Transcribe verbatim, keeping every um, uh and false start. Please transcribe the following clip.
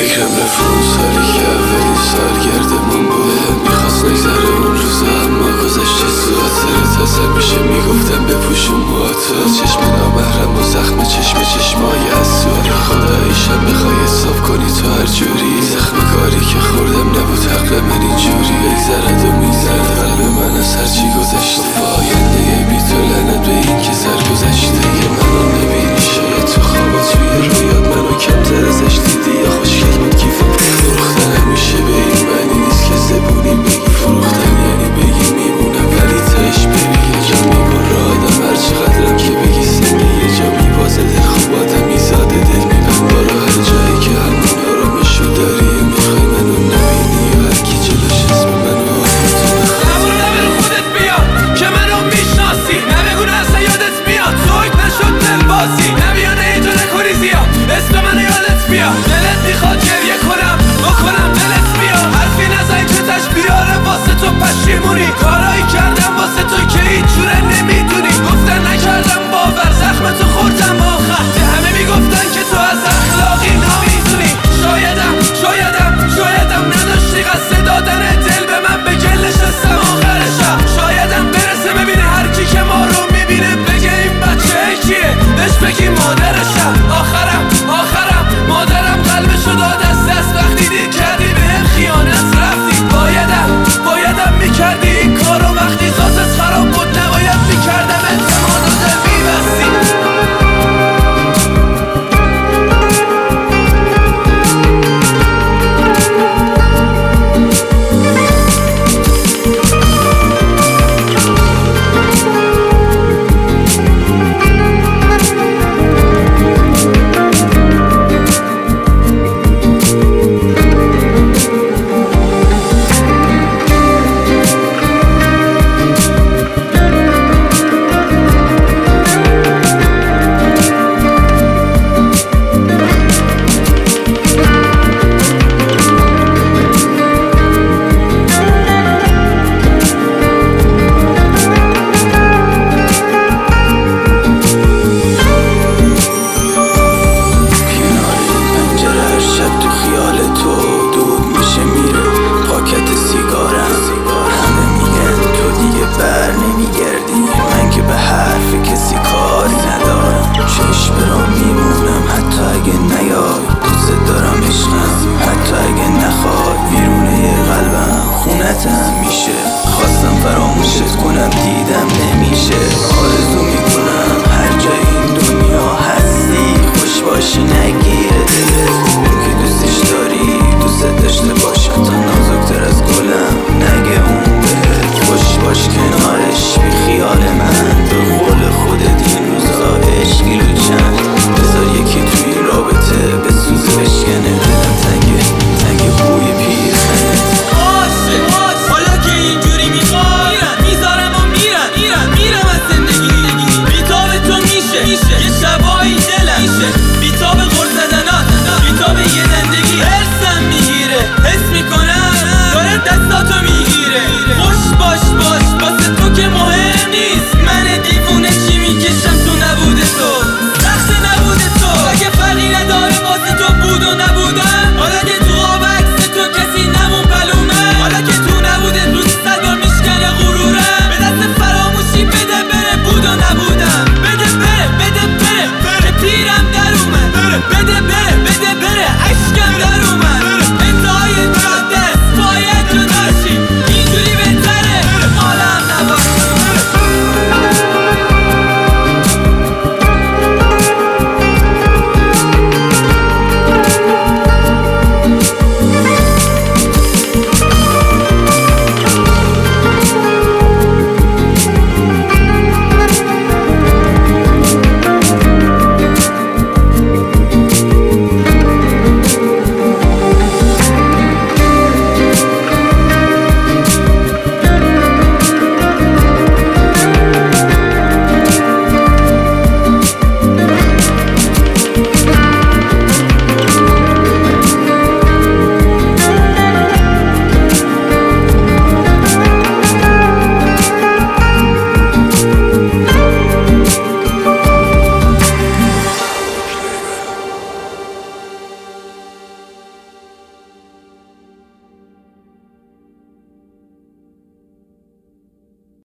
فکرم رفت اون سالی که اولین سالگردمون بوده. میخواست نگذره اون روزا اما گذشته صورت تازه میشه میگفتم بپوشون موهاتو. چشم نامحرم و زخم چشم چشمای اسوار. خداییشم بخوای حساب کنی تو هر جوری. زخم کاری که خوردم نبود حق من اینجوری. بگذرد و میگذرد قلب من از هرچی گذشته. فاینده بی تو لعنت به این که سر گذشته. یه منو نبینی شاید تو خواب توی رویات منو کمتر ازش دیدی. یا خوشگل بود کیفم فروختن همیشه به این معنی نیست که زبونی بگی فروختن یعنی بگی میمونم ولی تش بری. یه جا میبره آدم هر چقدرم که بگی سنگی. یه جا میبازه دل خوب آدم میزاده دل میبنده رو هر جایی که همون آرامشو داری. میخوای منو نبینی یا هرکی جلوش اسم منو آفر تو بخواد. نبرو نبرو خودت بیا که منو میشناسی. نبگونه اصلا یادت میاد سویت نشد دل بازی. نبیانه اینجا نکنی زیاد اسم منو یادت بیا. دلت میخواد گریه کنم